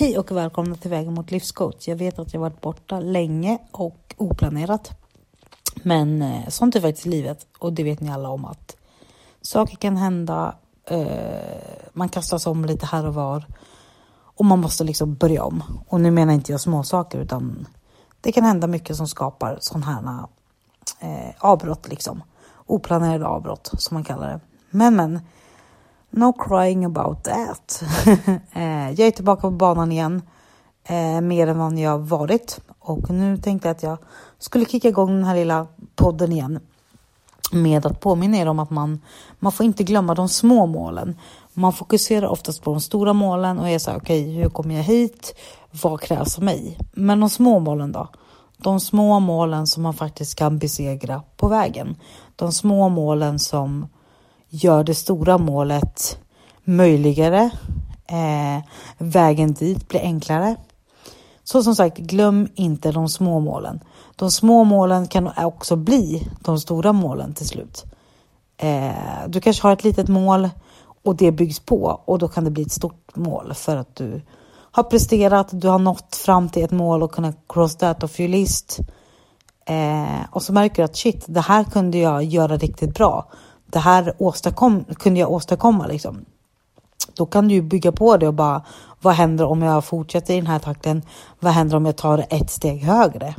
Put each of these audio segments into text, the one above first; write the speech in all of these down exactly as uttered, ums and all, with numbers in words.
Hej och välkomna till Vägen mot livscoach. Jag vet att jag varit borta länge och oplanerat. Men eh, sånt är faktiskt livet. Och det vet ni alla om att saker kan hända. Eh, man kastas om lite här och var. Och man måste liksom börja om. Och nu menar inte jag små saker, utan det kan hända mycket som skapar sådana här eh, avbrott liksom. Oplanerade avbrott som man kallar det. Men men. No crying about that. jag är tillbaka på banan igen. Eh, mer än vad jag varit. Och nu tänkte jag att jag skulle kicka igång den här lilla podden igen. Med att påminna er om att man, man får inte glömma de små målen. Man fokuserar oftast på de stora målen. Och är så här, okej, okay, hur kommer jag hit? Vad krävs av mig? Men de små målen då? De små målen som man faktiskt kan besegra på vägen. De små målen som gör det stora målet möjligare. Eh, vägen dit blir enklare. Så som sagt, glöm inte de små målen. De små målen kan också bli de stora målen till slut. Eh, du kanske har ett litet mål och det byggs på. Och då kan det bli ett stort mål för att du har presterat. Du har nått fram till ett mål och kunnat cross that off your list. Eh, och så märker du att shit, det här kunde jag göra riktigt bra. Det här åstadkom, kunde jag åstadkomma liksom. Då kan du ju bygga på det och bara, vad händer om jag fortsätter i den här takten? Vad händer om jag tar ett steg högre?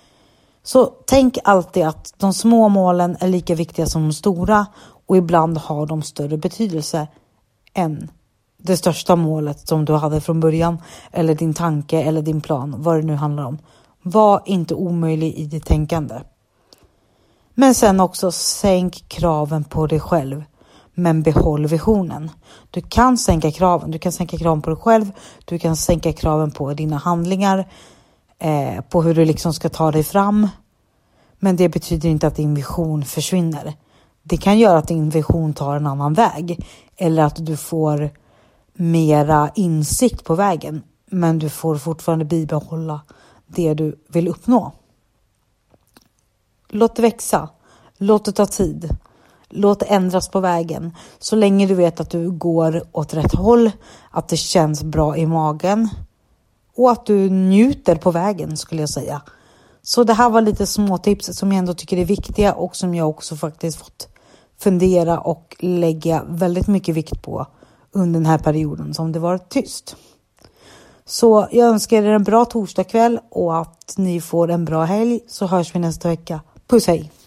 Så tänk alltid att de små målen är lika viktiga som de stora. Och ibland har de större betydelse än det största målet som du hade från början. Eller din tanke eller din plan, vad det nu handlar om. Var inte omöjlig i ditt tänkande. Men sen också sänk kraven på dig själv. Men behåll visionen. Du kan sänka kraven. Du kan sänka kraven på dig själv. Du kan sänka kraven på dina handlingar. Eh, på hur du liksom ska ta dig fram. Men det betyder inte att din vision försvinner. Det kan göra att din vision tar en annan väg. Eller att du får mera insikt på vägen. Men du får fortfarande bibehålla det du vill uppnå. Låt det växa. Låt det ta tid. Låt det ändras på vägen. Så länge du vet att du går åt rätt håll. Att det känns bra i magen. Och att du njuter på vägen, skulle jag säga. Så det här var lite små tips som jag ändå tycker är viktiga. Och som jag också faktiskt fått fundera och lägga väldigt mycket vikt på. Under den här perioden som det varit tyst. Så jag önskar er en bra torsdagkväll. Och att ni får en bra helg. Så hörs vi nästa vecka. Puss, hej!